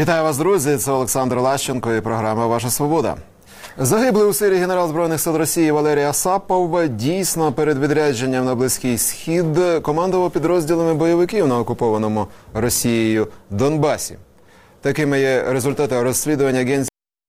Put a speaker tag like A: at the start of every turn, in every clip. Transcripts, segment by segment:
A: Вітаю вас, друзі! Це Олександр Лащенко і програма «Ваша свобода». Загиблий у Сирії генерал Збройних сил Росії Валерій Асапов дійсно перед відрядженням на Близький Схід командував підрозділами бойовиків на окупованому Росією Донбасі. Такими є результати розслідування агенції.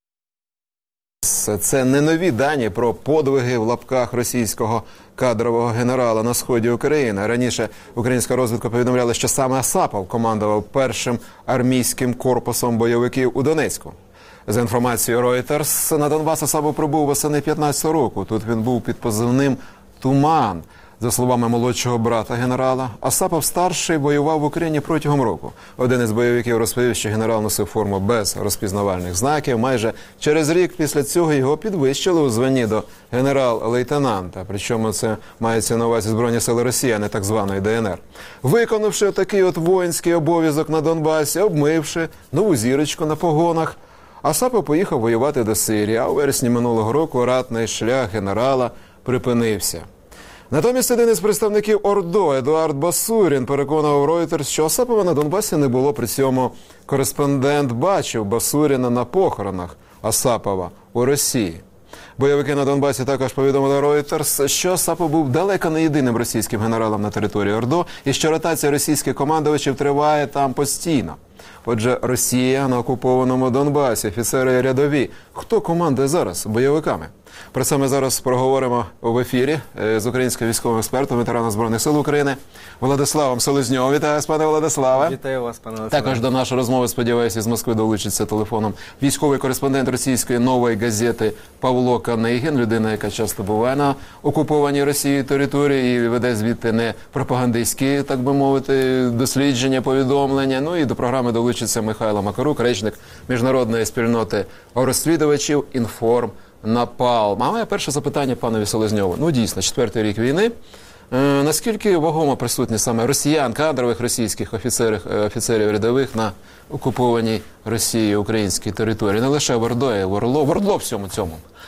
A: Це не нові дані про подвиги в лапках російського кадрового генерала на сході України. Раніше українська розвідка повідомляла, що саме Асапов командував першим армійським корпусом бойовиків у Донецьку. За інформацією Reuters, на Донбас Асапов прибув восени 15-го року. Тут він був під позивним «Туман». За словами молодшого брата генерала, Асапов-старший воював в Україні протягом року. Один із бойовиків розповів, що генерал носив форму без розпізнавальних знаків. Майже через рік після цього його підвищили у званні до генерал-лейтенанта. Причому це мається на увазі Збройні сили Росії, а не так званої ДНР. Виконавши такий от воїнський обов'язок на Донбасі, обмивши нову зірочку на погонах, Асапов поїхав воювати до Сирії, а у вересні минулого року ратний шлях генерала припинився. Натомість один із представників ОРДО Едуард Басурін переконував Reuters, що Асапова на Донбасі не було. При цьому кореспондент бачив Басуріна на похоронах Асапова у Росії. Бойовики на Донбасі також повідомили Reuters, що Асапов був далеко не єдиним російським генералом на території ОРДО і що ротація російських командувачів триває там постійно. Отже, Росія на окупованому Донбасі, офіцери рядові. Хто командує зараз бойовиками? Про це ми зараз проговоримо в ефірі з українським військовим експертом, ветераном Збройних сил України Владиславом Селезньовим. Вітаю вас, пане Владиславе.
B: Вітаю вас, пане Олександре.
A: Також до нашої розмови, сподіваюся, з Москви долучиться телефоном військовий кореспондент російської «Нової газети» Павло Канигін, людина, яка часто буває на окупованій Росією території і веде звідти не пропагандистські, так би мовити, дослідження, повідомлення. Ну і до програми долучиться Михайло Макарук, речник міжнародної спільноти розслідувачів «Інформнапалм». А моє перше запитання панові Селезньову. Ну, дійсно, 4-й рік війни. Наскільки вагомо присутні саме росіян, кадрових російських офіцерів рядових на окупованій Росією українській території? Не лише в ОРДО, а й в ОРЛО всьому цьому.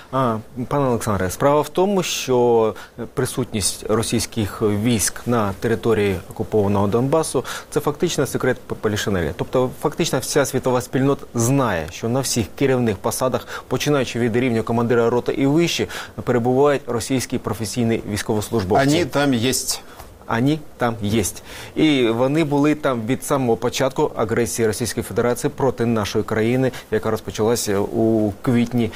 B: Пане Олександре, справа в тому, що присутність російських військ на території окупованого Донбасу – це фактично секрет Полішинеля. Тобто, фактично вся світова спільнота знає, що на всіх керівних посадах, починаючи від рівня командира роти і вище, перебувають російські професійні військовослужбовці.
A: Вони там єсть.
B: Вони там є. І вони були там від самого початку агресії Російської Федерації проти нашої країни, яка розпочалася у квітні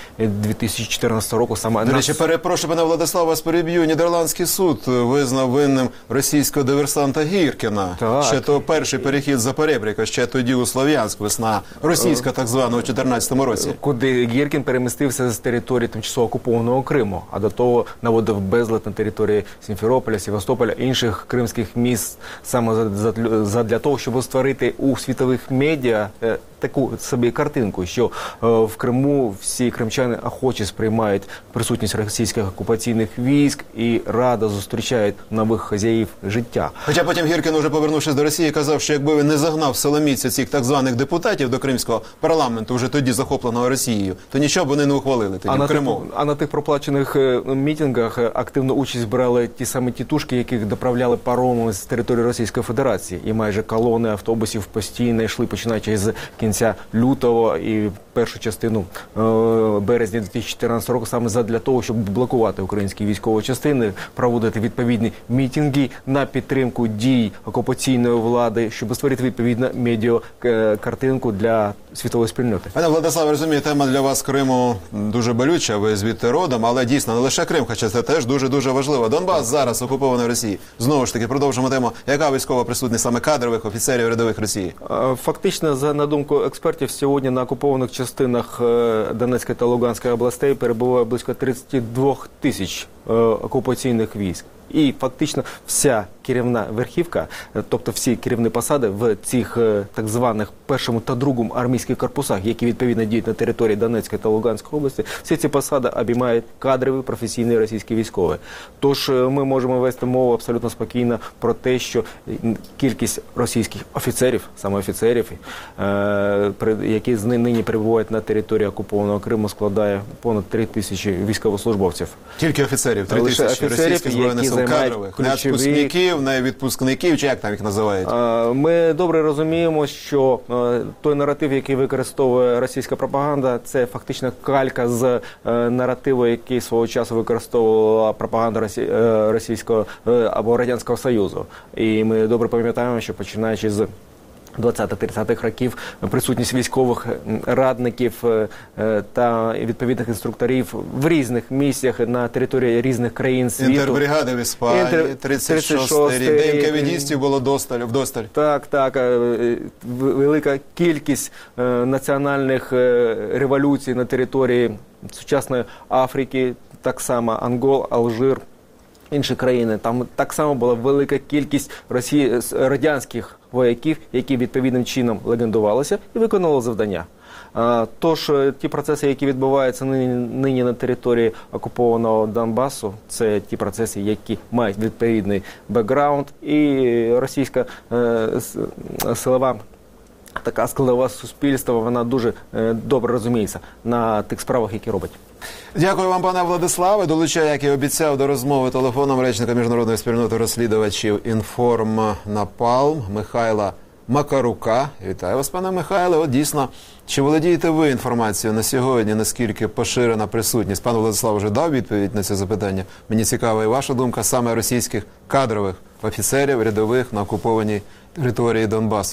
B: 2014 року.
A: До речі, перепрошую, пане Владиславе, вас переб'ю. Нідерландський суд визнав винним російського диверсанта Гіркіна.
B: Так.
A: Ще то перший перехід за Перебріка, ще тоді у Слов'янськ, весна російська так звана у 2014 році.
B: Куди Гіркін перемістився з території тимчасово окупованого Криму, а до того наводив безлад на території Сімферополя, Севастополя, інших кримських міст саме задля того, щоб створити у світових медіа таку собі картинку, що в Криму всі кримчани охоче сприймають присутність російських окупаційних військ і радо зустрічають нових хазяїв життя.
A: Хоча потім Гіркін, уже повернувшись до Росії, казав, що якби він не загнав силоміць цих так званих депутатів до кримського парламенту, вже тоді захопленого Росією, то нічого б вони не ухвалили тоді в Криму.
B: А на тих проплачених мітингах активну участь брали ті самі тітушки, яких доправляли паромами з території Російської Федерації. І майже колони автобусів постійно йшли, починаючи з кінця лютого і першу частину березня 2014 року, саме задля того, щоб блокувати українські військові частини, проводити відповідні мітинги на підтримку дій окупаційної влади, щоб створити відповідну медіакартинку для світової спільноти.
A: Пане Владиславе, розумію, тема для вас Криму дуже болюча, ви звідти родом, але дійсно не лише Крим, хоча це теж дуже-дуже важливо. Донбас зараз окупований Росією. Знову ж таки, продовжимо тему. Яка військова присутність саме кадрових офіцерів рядових Росії?
B: Фактично, на думку експертів, сьогодні на окупованих частинах Донецької та Луганської областей перебуває близько 32 тисяч окупаційних військ. І фактично вся керівна верхівка, тобто всі керівні посади в цих так званих першому та другому армійських корпусах, які відповідно діють на території Донецької та Луганської області, всі ці посади обіймають кадрові професійні російські військові. Тож ми можемо вести мову абсолютно спокійно про те, що кількість російських офіцерів, саме офіцерів, які нині перебувають на території окупованого Криму, складає понад 3 тисячі військовослужбовців.
A: Тільки офіцерів, 3 тисячі російських збройних сил
B: займають
A: кадрових,
B: ключові...
A: не відпускників, не відпускників, чи як там їх називають?
B: Ми добре розуміємо, що той наратив, який використовує російська пропаганда, це фактично калька з наративу, який свого часу використовувала пропаганда російського або Радянського Союзу. І ми добре пам'ятаємо, що починаючи з 20-30-х років присутність військових радників та відповідних інструкторів в різних місіях на території різних країн світу.
A: Інтербригади в Іспанії, 36-й рік, ДНК-відістів було вдосталь.
B: Так. Велика кількість національних революцій на території сучасної Африки, так само Ангол, Алжир, інші країни. Там так само була велика кількість радянських вояків, які відповідним чином легендувалися і виконували завдання. Тож ті процеси, які відбуваються нині на території окупованого Донбасу, це ті процеси, які мають відповідний бекграунд, і російська силова така складова суспільства, вона дуже добре розуміється на тих справах, які робить.
A: Дякую вам, пане Владиславе. Долучаю, як і обіцяв, до розмови телефоном речника міжнародної спільноти розслідувачів «Інформ Напалм» Михайла Макарука. Вітаю вас, пане Михайле. От дійсно, чи володієте ви інформацією на сьогодні, наскільки поширена присутність? Пан Владислав вже дав відповідь на це запитання. Мені цікава і ваша думка саме російських кадрових офіцерів, рядових на окупованій території Донбасу.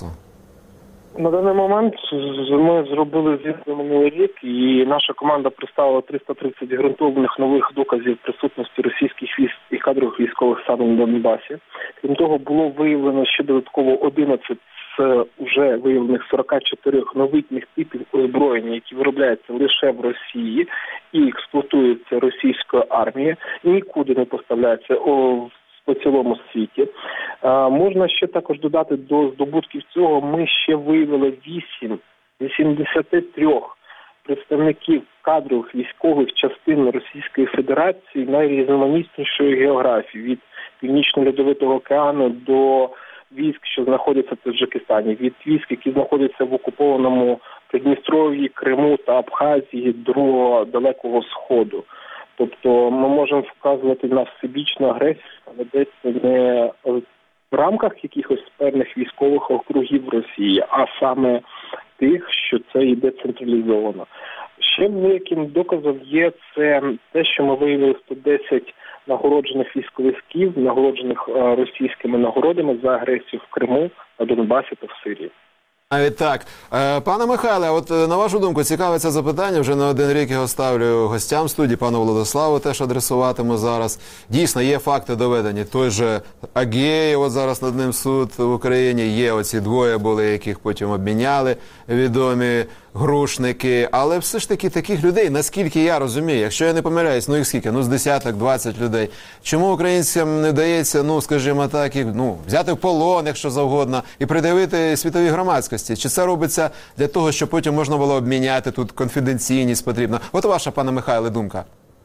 C: На даний момент ми зробили звіт за минулий рік, і наша команда представила 330 ґрунтовних нових доказів присутності російських військ і кадрових військових саме на Донбасі. Крім того, було виявлено ще додатково 11 з вже виявлених 44 новітніх типів озброєння, які виробляються лише в Росії і експлуатуються російською армією, і нікуди не поставляються по цілому світі. Можна ще також додати до здобутків цього, ми ще виявили 8 з 83 представників кадрових військових частин Російської Федерації найрізноманітнішої географії, від Північно-Льодовитого океану до військ, що знаходяться в Таджикистані, від військ, які знаходяться в окупованому Придністров'ї, Криму та Абхазії до Далекого Сходу. Тобто ми можемо вказувати на всебічну агресію, ведеться не в рамках якихось певних військових округів Росії, а саме тих, що це йде централізовано. Ще великим доказом є це те, що ми виявили 110 нагороджених військовиків, нагороджених російськими нагородами за агресію в Криму, на Донбасі та в Сирії.
A: Навіть так. Пане Михайле, от на вашу думку, цікаве це запитання, вже не один рік його ставлю гостям студії, пану Владиславу теж адресуватиму зараз. Дійсно, є факти доведені. Той же Агєєв, от зараз над ним суд в Україні, є оці двоє були, яких потім обміняли, відомі грушники. Але все ж таки таких людей, наскільки я розумію, якщо я не помиляюсь, їх скільки? З десяток, 20 людей. Чому українцям не вдається, скажімо так, їх, взяти в полон, якщо завгодно, і придавити світовій громадськості? Чи це робиться для того, щоб потім можна було обміняти, тут конфіденційність потрібна? От ваша, пане Михайле, думка.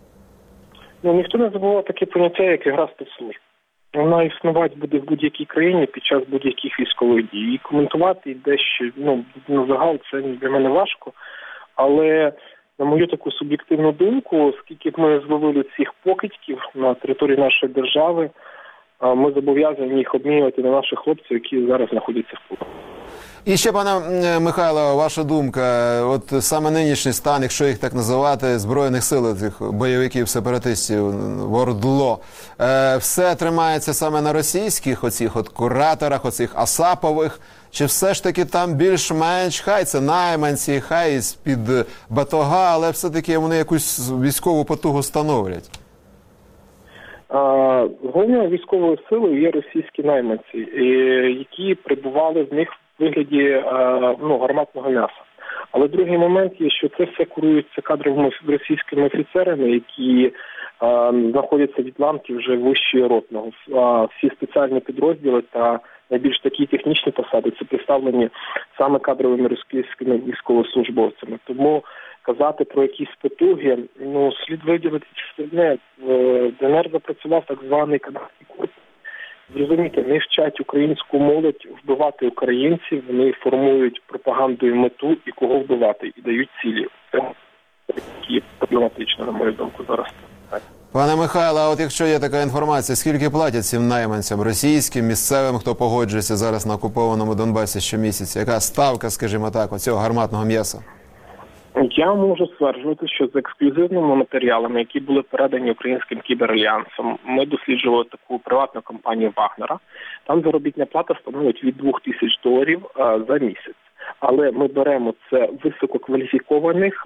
C: Ніхто не забував таке поняття, як ігра спецслужб. Вона існувати буде в будь-якій країні під час будь-яких військових дій. І коментувати дещо, на загал це для мене важко. Але, на мою таку суб'єктивну думку, оскільки б ми зловили цих покидьків на території нашої держави, ми зобов'язані їх обмінювати на наших хлопців, які зараз знаходяться в полоні.
A: І ще, пане Михайло, ваша думка, от саме нинішній стан, якщо їх так називати, Збройних сил, цих бойовиків-сепаратистів, ОРДЛО, все тримається саме на російських оцих кураторах, оцих Асапових, чи все ж таки там більш-менш, хай це найманці, хай з-під батога, але все-таки вони якусь військову потугу становлять?
C: Головною військовою силою є російські найманці, які перебували в них в вигляді гарматного м'яса. Але другий момент є, що це все курується кадровими російськими офіцерами, які знаходяться від ланки вже вище ротного. Всі спеціальні підрозділи та найбільш такі технічні посади це представлені саме кадровими російськими військовослужбовцями. Тому казати про якісь потуги, слід виділити не. В ДНР запрацював так званий кадетський корпус. Зрозумійте, вони вчать українську молодь вбивати українців, вони формують пропаганду і мету, і кого вбивати, і дають цілі. Це проблематично, на мою думку, зараз.
A: Пане Михайло, а от якщо є така інформація, скільки платять цим найманцям, російським, місцевим, хто погоджується зараз на окупованому Донбасі щомісяця? Яка ставка, скажімо так, оцього гарматного м'яса?
C: Я можу стверджувати, що з ексклюзивними матеріалами, які були передані українським кіберальянсом, ми досліджували таку приватну компанію Вагнера. Там заробітна плата становить від $2000 за місяць. Але ми беремо це висококваліфікованих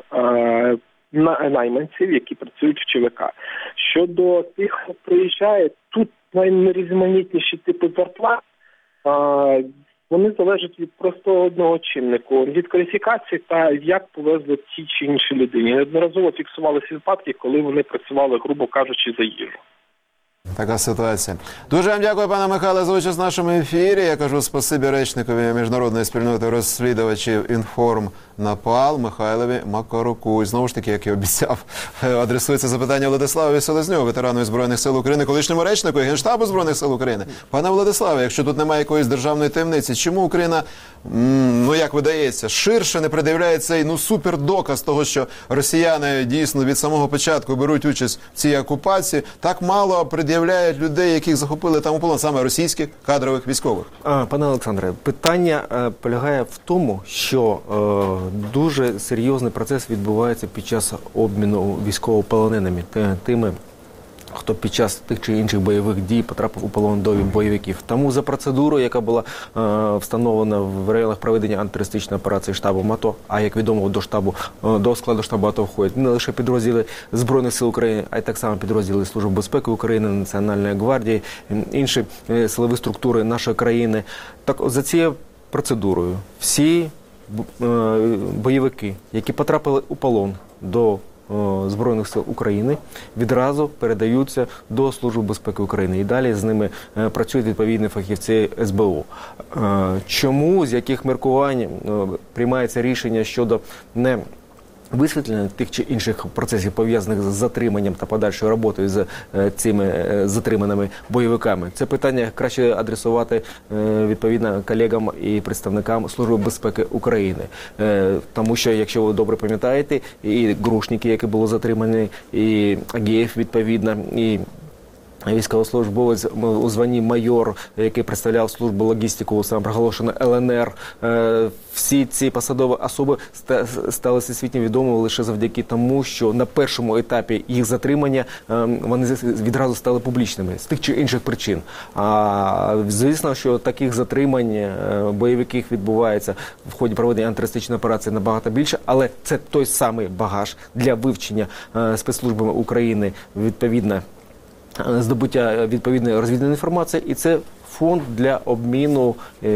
C: найманців, які працюють в ЧВК. Щодо тих, хто приїжджає, тут найрізноманітніші типи зарплат, вони залежать від просто одного чиннику, від кваліфікації та як повезли ті чи інші людині. Неодноразово фіксувалися випадки, коли вони працювали, грубо кажучи, за їжу.
A: Така ситуація. Дуже вам дякую, пане Михайло, за участь в нашому ефірі. Я кажу спасибі речникові міжнародної спільноти розслідувачів «Інформнапал» Михайлові Макаруку. І знову ж таки, як і обіцяв, адресується запитання Владиславові Селезньову, ветерану Збройних сил України, колишньому речнику Генштабу Збройних сил України. Пане Владиславе, якщо тут немає якоїсь державної таємниці, чому Україна, як видається, ширше не придивляє цей супердоказ того, що росіяни дійсно від самого початку беруть участь в цій окупації, так мало пред'являють людей, яких захопили там у полон, саме російських кадрових військових?
B: Пане Олександре, питання полягає в тому, що дуже серйозний процес відбувається під час обміну військовополоненими, тими, хто під час тих чи інших бойових дій потрапив у полон до бойовиків. Тому за процедурою, яка була встановлена в районах проведення антитерористичної операції штабом АТО, а як відомо, до складу штабу АТО входять не лише підрозділи Збройних сил України, а й так само підрозділи Служби безпеки України, Національної гвардії, інші силові структури нашої країни. Так за цією процедурою всі бойовики, які потрапили у полон до Збройних сил України, відразу передаються до Служби безпеки України. І далі з ними працюють відповідні фахівці СБУ. Чому, з яких міркувань приймається рішення щодо не висвітлення тих чи інших процесів, пов'язаних з затриманням та подальшою роботою з цими затриманими бойовиками? Це питання краще адресувати відповідно колегам і представникам Служби безпеки України. Тому що, якщо ви добре пам'ятаєте, і Грушники, які були затримані, і Агеєв, відповідно, і військовослужбовець у званні майор, який представляв службу логістику самопроголошеної ЛНР. Всі ці посадові особи стали всесвітньо відомими лише завдяки тому, що на першому етапі їх затримання вони відразу стали публічними з тих чи інших причин. Звісно, що таких затримань бойовиків відбувається в ході проведення антитерористичної операції набагато більше, але це той самий багаж для вивчення спецслужбами України відповідно здобуття відповідної розвідувальної інформації, і це фонд для обміну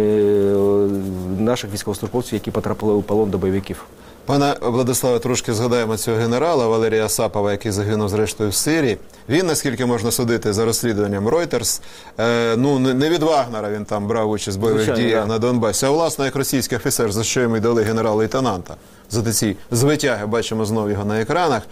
B: наших військовослужбовців, які потрапили у полон до бойовиків.
A: Пане Владиславе, трошки згадаємо цього генерала Валерія Асапова, який загинув зрештою в Сирії. Він, наскільки можна судити за розслідуванням Reuters, не від Вагнера він там брав участь в бойових діях на Донбасі, а власне як російський офіцер, за що йому й дали генерал-лейтенанта. За ці звитяги, бачимо знову його на екранах.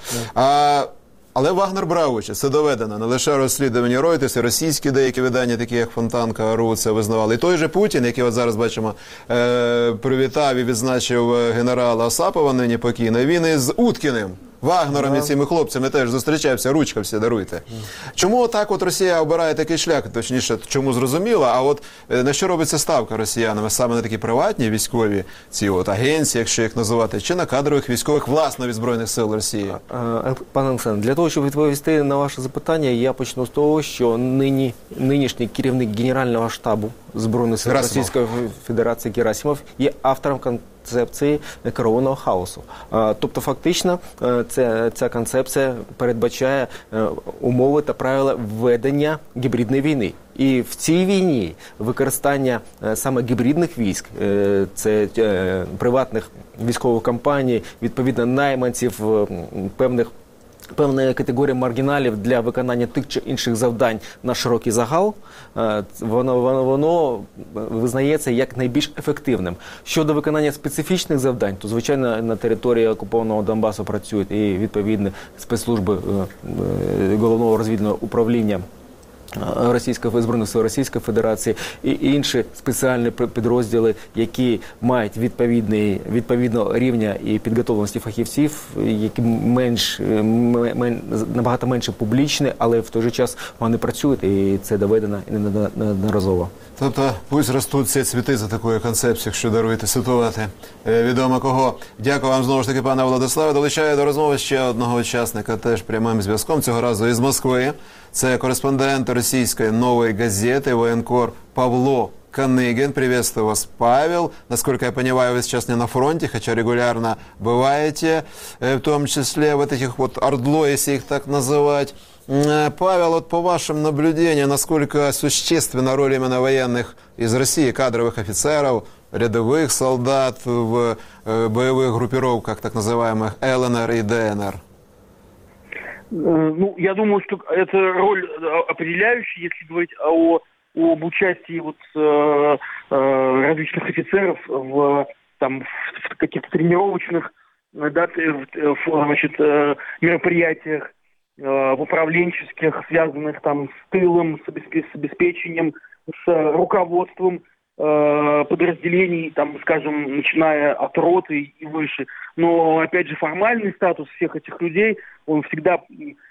A: Але Вагнер брав участь, це доведено. Не лише розслідування Reuters, і російські деякі видання, такі як Фонтанка, РУ, це визнавали. І той же Путін, який от зараз бачимо, привітав і відзначив генерала Асапова, нині покійний, він із Уткіним, Вагнером і цими хлопцями теж зустрічався, ручкався, даруйте. Чому так от Росія обирає такий шлях? Точніше, чому зрозуміло, а от на що робиться ставка росіянами? Саме на такі приватні військові ці от агенції, якщо їх називати, чи на кадрових військових, власне, від Збройних сил Росії?
B: Пане Олександр, для того, щоб відповісти на ваше запитання, я почну з того, що нинішній керівник Генерального штабу Збройних сил Російської Федерації Герасимов є автором концепції керованого хаосу. Тобто, фактично, ця концепція передбачає умови та правила ведення гібридної війни. І в цій війні використання саме гібридних військ, це приватних військових компаній, відповідно найманців, певна категорія маргіналів для виконання тих чи інших завдань на широкий загал, воно визнається як найбільш ефективним. Щодо виконання специфічних завдань, то, звичайно, на території окупованого Донбасу працюють і відповідні спецслужби Головного розвідувального управління Збройних сил Російської Федерації і інші спеціальні підрозділи, які мають відповідного рівня і підготовленості фахівців, які набагато менше публічні, але в той же час вони працюють, і це доведено неодноразово.
A: Тобто, пусть ростуть всі цвіти за такою концепцією, якщо даруєте цитувати відомо кого. Дякую вам знову ж таки, пане Владиславе. Долучаю до розмови ще одного учасника, теж прямим зв'язком, цього разу із Москви. Це кореспондент російської «Нової газети», воєнкор Павло Каныгин. Приветствую вас, Павел. Насколько я понимаю, вы сейчас не на фронте, хотя регулярно бываете, в том числе вот этих вот ордло, если их так называть. Павел, вот по вашим наблюдениям, насколько существенна роль именно военных из России, кадровых офицеров, рядовых солдат в боевых группировках, так называемых ЛНР и ДНР?
D: Ну, я думаю, что это роль определяющая, если говорить об участии различных офицеров в каких-то тренировочных мероприятиях, в управленческих, связанных с тылом, с обеспечением, с руководством подразделений, скажем, начиная от роты и выше. Но, опять же, формальный статус всех этих людей, он всегда,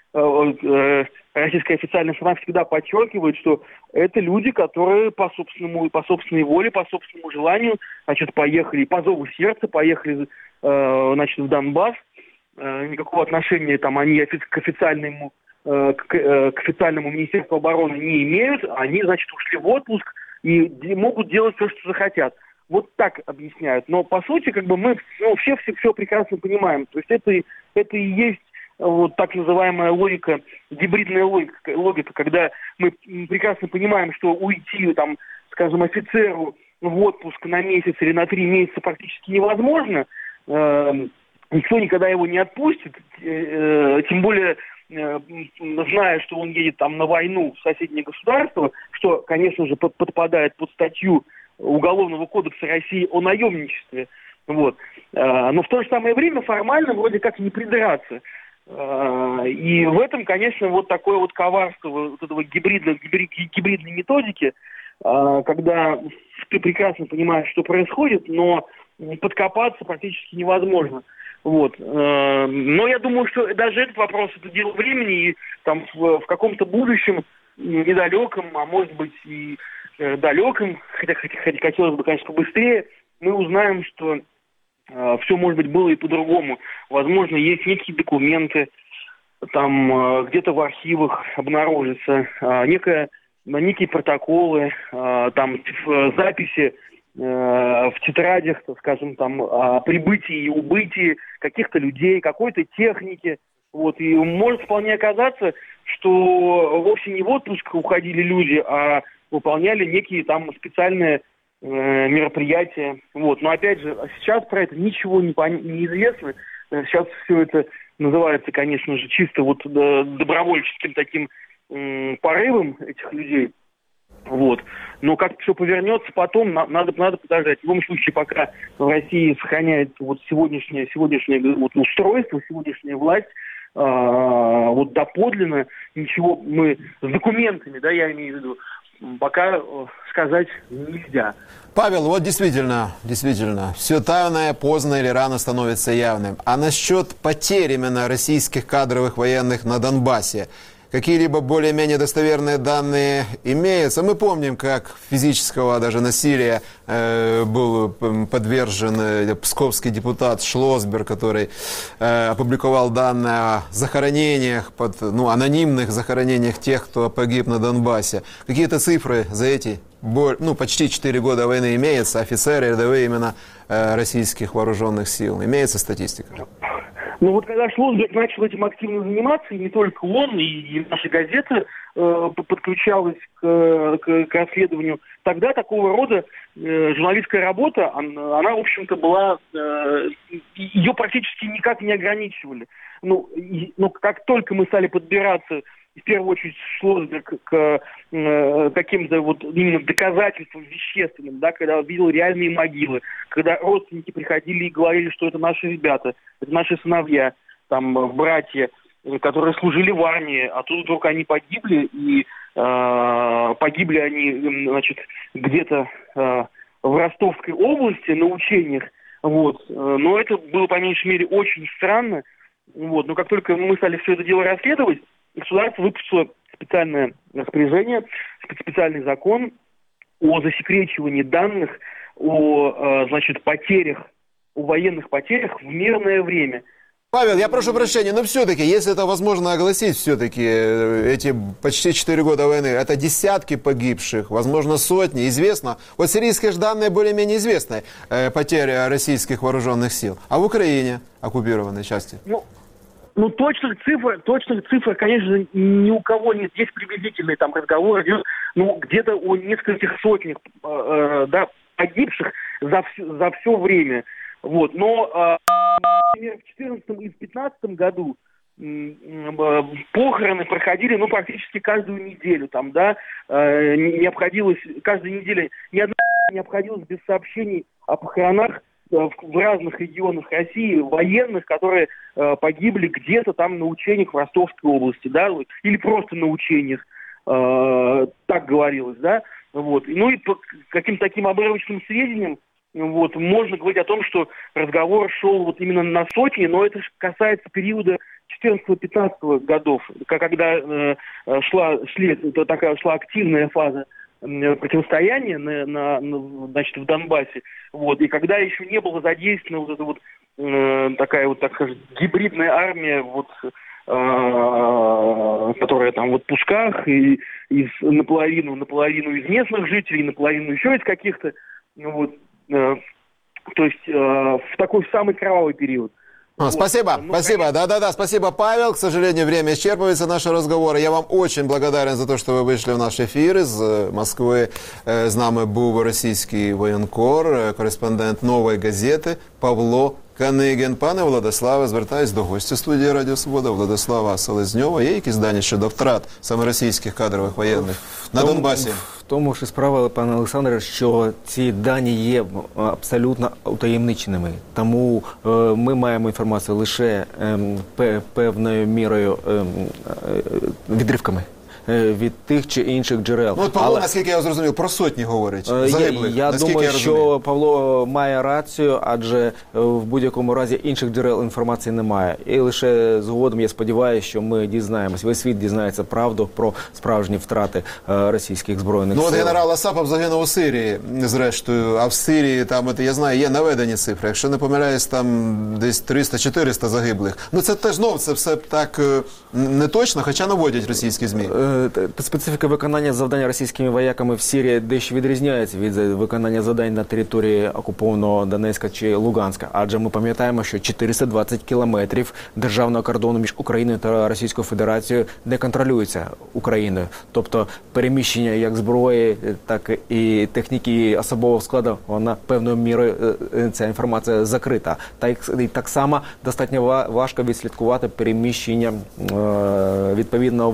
D: российская официальная сторона всегда подчеркивает, что это люди, которые по собственной воле, по собственному желанию, поехали, по зову сердца, поехали, в Донбасс. Никакого отношения они к официальному Министерству обороны не имеют. Они, ушли в отпуск и могут делать все, что захотят. Вот так объясняют. Но по сути, мы все прекрасно понимаем. То есть это и есть так называемая логика, гибридная логика, когда мы прекрасно понимаем, что уйти, скажем, офицеру в отпуск на месяц или на 3 месяца практически невозможно. Никто никогда его не отпустит, тем более зная, что он едет на войну в соседнее государство, что, конечно же, подпадает под статью Уголовного кодекса России о наемничестве. Но в то же самое время формально вроде как не придраться. И в этом, конечно, такое коварство этого гибридной методики, когда ты прекрасно понимаешь, что происходит, но подкопаться практически невозможно. Но я думаю, что даже этот вопрос — это дело времени, и в каком-то будущем недалеком, а может быть и далеком, хотя хотелось бы, конечно, побыстрее, мы узнаем, что все, может быть, было и по-другому. Возможно, есть некие документы, где-то в архивах обнаружатся некие протоколы, записи в тетрадях, скажем, о прибытии и убытии каких-то людей, какой-то техники. И может вполне оказаться, что вовсе не в отпуск уходили люди, а выполняли некие специальные мероприятия. Но опять же, сейчас про это ничего не известно. Сейчас все это называется, конечно же, чисто добровольческим таким порывом этих людей. Но как все повернется потом, надо подождать. В любом случае, пока в России сохраняется сегодняшнее устройство, сегодняшняя власть, доподлинно ничего мы с документами, я имею в виду, пока сказать нельзя.
A: Павел, действительно, все тайное поздно или рано становится явным. А насчет потерь именно российских кадровых военных на Донбассе, какие-либо более-менее достоверные данные имеются? Мы помним, как физического даже насилия был подвержен псковский депутат Шлосберг, который опубликовал данные о захоронениях, анонимных захоронениях тех, кто погиб на Донбассе. Какие-то цифры за эти почти 4 года войны имеются? Офицеры, рядовые именно российских вооруженных сил? Имеется статистика?
D: Когда Шлосберг начал этим активно заниматься, и не только он, и наша газета подключалась к расследованию, тогда такого рода журналистская работа, она, в общем-то, была... Ее практически никак не ограничивали. Как только мы стали подбираться, в первую очередь, Шлосберг к каким-то именно доказательствам вещественным, когда видел реальные могилы, когда родственники приходили и говорили, что это наши ребята, это наши сыновья, братья, которые служили в армии, а тут вдруг они погибли, и погибли они, значит, где-то в Ростовской области на учениях. Вот. Но это было, по меньшей мере, очень странно. Вот. Но как только мы стали все это дело расследовать, государство выпустило специальное распоряжение, специальный закон о засекречивании данных о, значит, потерях, о военных потерях в мирное время.
A: Павел, я прошу прощения, но все-таки, если это возможно огласить, все-таки эти почти 4 года войны, это десятки погибших, возможно, сотни, известно. Вот сирийские же данные более-менее известны, потери российских вооруженных сил. А в Украине оккупированной части?
D: Ну, точных цифр, конечно, ни у кого нет. Есть приблизительные там разговоры, где-то о нескольких сотнях погибших за все время. Вот. Но, например, в 2014 и 2015 году похороны проходили, практически каждую неделю. Там, не обходилось, каждую неделю ни одна не обходилась без сообщений о похоронах в разных регионах России военных, которые погибли где-то там на учениях в Ростовской области, или просто на учениях, так говорилось, вот. Ну и по каким-то таким обрывочным сведениям, вот, можно говорить о том, что разговор шел вот именно на сотни, но это касается периода 14-15 годов, когда шла активная фаза противостояния значит, в Донбассе, вот, и когда еще не было задействована вот эта вот такая вот, так скажем, гибридная армия, вот, которая там вот в Пусках, и наполовину из местных жителей, наполовину еще из каких-то, вот, то есть в такой самый кровавый период.
A: Спасибо, спасибо. Да-да-да, спасибо, Павел. К сожалению, время исчерпывается нашего разговора. Я вам очень благодарен за то, що ви вийшли в наш ефір з Москви. З нами був російський воєнкор, кореспондент «Нової газети» Павло Канигін. Пане Владиславе, звертаюсь до гостя студії Радіо Свобода Владислава Селезньова. Є якісь дані щодо втрат саме російських кадрових воєнних на Донбасі?
B: В тому ж і справа, пане Олександре, що ці дані є абсолютно утаємниченими. Тому ми маємо інформацію лише певною мірою відривками від тих чи інших джерел.
A: Ну, от Павло, наскільки я зрозумів, про сотні говорить загиблих.
B: Я думаю, що Павло має рацію, адже в будь-якому разі інших джерел інформації немає. І лише згодом, я сподіваюся, що ми дізнаємось, весь світ дізнається правду про справжні втрати російських збройних сил.
A: Ну, от генерал Асапов загинув у Сирії, зрештою, а в Сирії, там, я знаю, є наведені цифри. Якщо не помиляюсь, там десь 300-400 загиблих. Ну, це теж, це все так не точно, хоча наводять російські ЗМІ.
B: Специфіка виконання завдань російськими вояками в Сирії дещо відрізняється від виконання завдань на території окупованого Донецька чи Луганська. Адже ми пам'ятаємо, що 420 кілометрів державного кордону між Україною та Російською Федерацією не контролюється Україною. Тобто переміщення як зброї, так і техніки особового складу, вона певною мірою, ця інформація закрита. Так само достатньо важко відслідкувати переміщення відповідного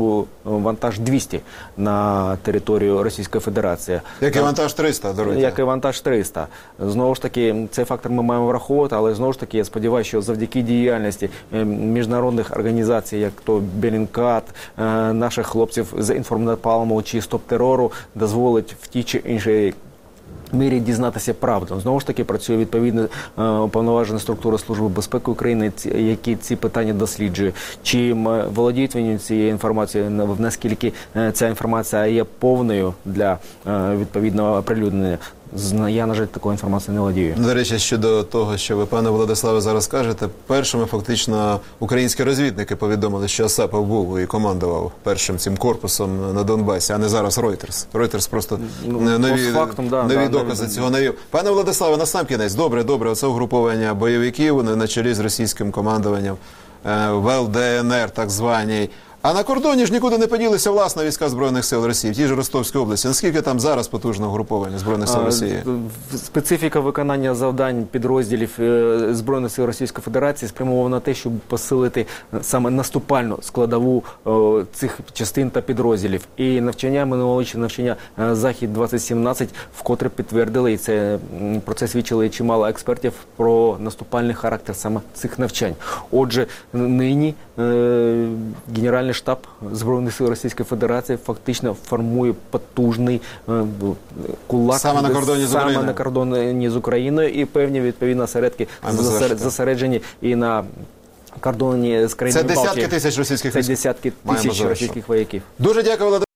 B: вантаж 200 на територію Російської Федерації.
A: Як і вантаж 300, дорогі.
B: Як і вантаж 300. Знову ж таки, цей фактор ми маємо враховувати, але знову ж таки, я сподіваюся, що завдяки діяльності міжнародних організацій, як то Белінкат, наших хлопців з інформнапалму чи Стоп-терору, дозволить в тій чи іншій мірі дізнатися правду. Знову ж таки, працює відповідна уповноважена структура Служби безпеки України, які ці питання досліджує. Чим володіють вони цією інформацією, наскільки ця інформація є повною для відповідного оприлюднення. Я, на жаль, такої інформації не володію.
A: До речі, щодо того, що ви, пане Владиславе, зараз кажете, першими фактично українські розвідники повідомили, що Асапов був і командував першим цим корпусом на Донбасі, а не зараз Reuters. Reuters просто нові докази цього навів. Пане Владиславе, насамкінець, добре, оце угруповання бойовиків на чолі з російським командуванням в ЛДНР, так званій. А на кордоні ж нікуди не поділися власне війська Збройних сил Росії, в тій ж Ростовській області. Наскільки там зараз потужне угруповання Збройних сил Росії?
B: Специфіка виконання завдань підрозділів Збройних сил Російської Федерації спрямована на те, щоб посилити саме наступальну складову цих частин та підрозділів. І навчання, минулорічне навчання «Захід-2017» вкотре підтвердили, і про це свідчили чимало експертів, про наступальний характер саме цих навчань. Отже, нині Генеральний Генеральний штаб Збройних сил Російської Федерації фактично формує потужний кулак
A: Саме на кордоні з Україною.
B: саме на кордоні з Україною, і певні відповідно осередки зосереджені і на кордоні з країнами
A: Це
B: Балтії.
A: десятки тисяч російських
B: Це
A: військ.
B: десятки
A: Маємо
B: тисяч
A: завершити.
B: російських вояків.
A: Дуже дякую, Володимир.